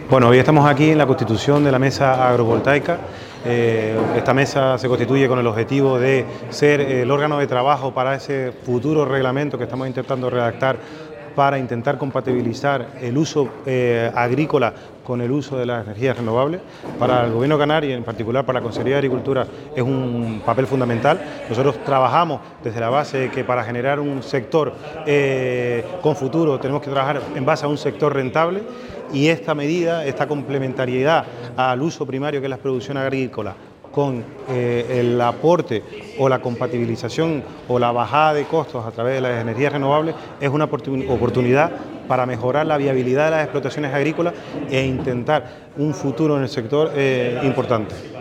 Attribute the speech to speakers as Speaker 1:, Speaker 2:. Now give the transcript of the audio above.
Speaker 1: Bueno, hoy estamos aquí en la constitución de la mesa agrovoltaica. Esta mesa se constituye con el objetivo de ser el órgano de trabajo para ese futuro reglamento que estamos intentando redactar para intentar compatibilizar el uso agrícola con el uso de las energías renovables. Para el Gobierno canario y en particular para la Consejería de Agricultura es un papel fundamental. Nosotros trabajamos desde la base de que para generar un sector con futuro tenemos que trabajar en base a un sector rentable, y esta medida, esta complementariedad al uso primario que es la producción agrícola con el aporte o la compatibilización o la bajada de costos a través de las energías renovables es una oportunidad para mejorar la viabilidad de las explotaciones agrícolas e intentar un futuro en el sector importante.